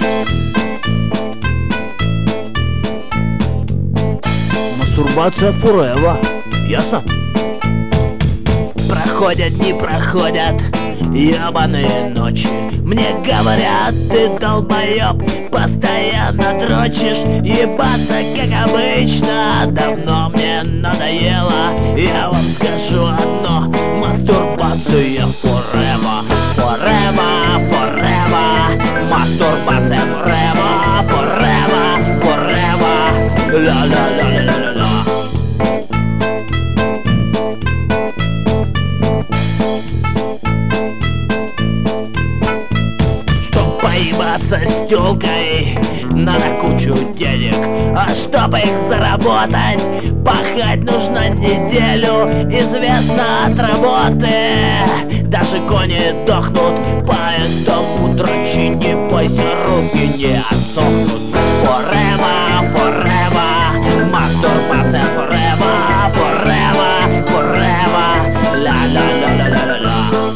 Мастурбация forever. Ясно? Проходят дни, проходят ебаные ночи. Мне говорят, ты долбоёб, постоянно дрочишь. Ебаться, как обычно, давно мне надоело. Я вам скажу одно: мастурбация forever. Forever, forever. Мастурбация forever, forever, forever. Ла-ла-ла-ла-ла-ла. Поебаться с тёлкой надо кучу денег, а чтобы их заработать, пахать нужно неделю. Известно от работы, даже кони дохнут, поэтому дрочи, не бойся, руки не отсохнут. Forever, forever, мастурбация forever, forever, forever, ла-ла-ла-ла-ла-ла-ла.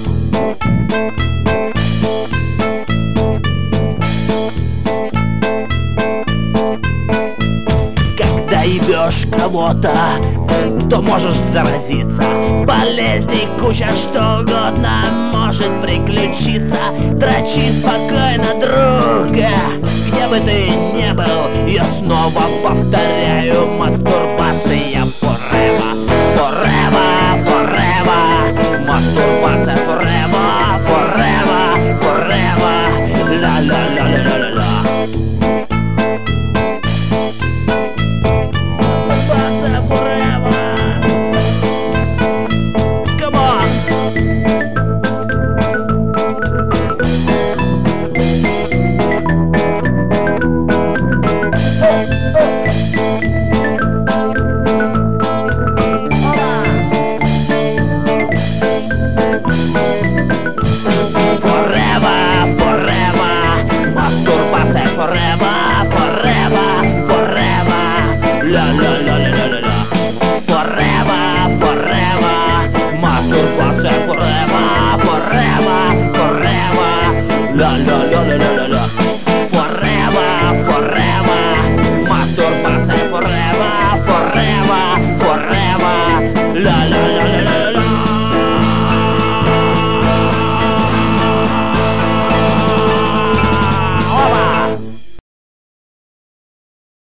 Когда ебешь кого-то, то можешь заразиться. Болезней куча, что угодно может приключиться. Дрочи спокойно, друг, где бы ты ни был. Я снова повторяю: мастурбация forever, forever, forever. Мастурбация forever, forever, forever. Ла-ла-ла-ла-ла-ла.